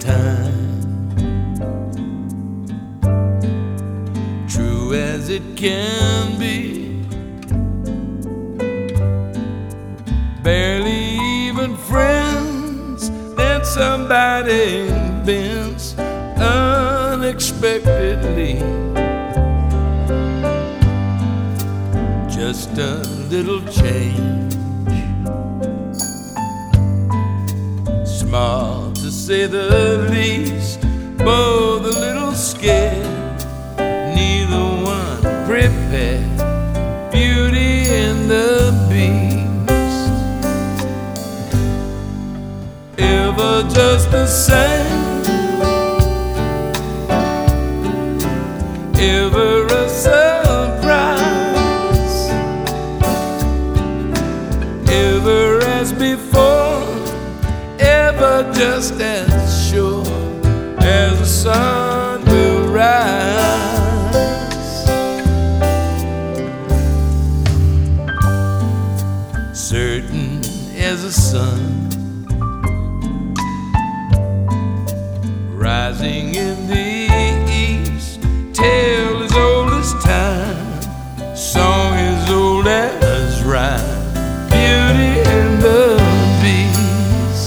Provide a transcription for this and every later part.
time, true as it can be, barely even friends, then somebody bends unexpectedly. Just a little change, small to say the least, both a little scared, neither one prepared. Beauty and the Beast, ever just the same, ever a surprise, ever as before, ever just as sure as the sun will rise. Certain as the sun rising in the east, tale as old as time, song as old as rhyme. Beauty and the Beast,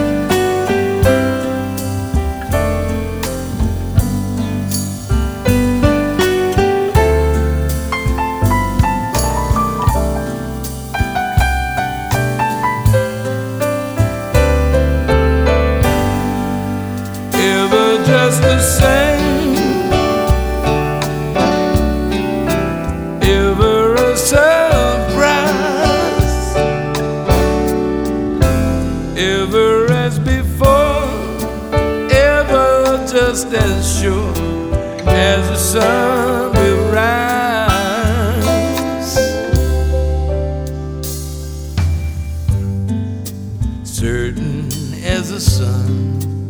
ever just the same, ever a surprise, ever as before, ever just as sure as the sun will rise. Certain as the sun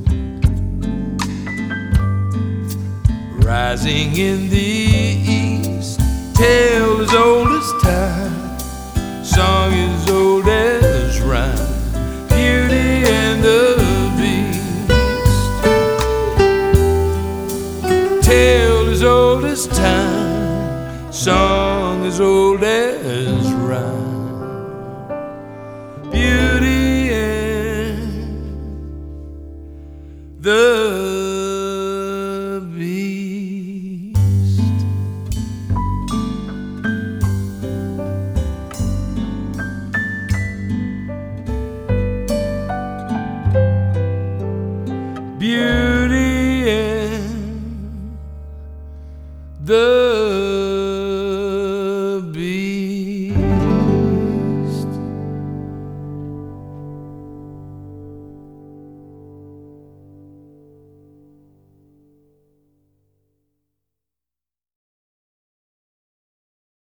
rising in the east, tale as old as time, song as old as rhyme. Beauty and the Beast, tale as old as time, song as old as rhyme. Beauty and the Beauty and the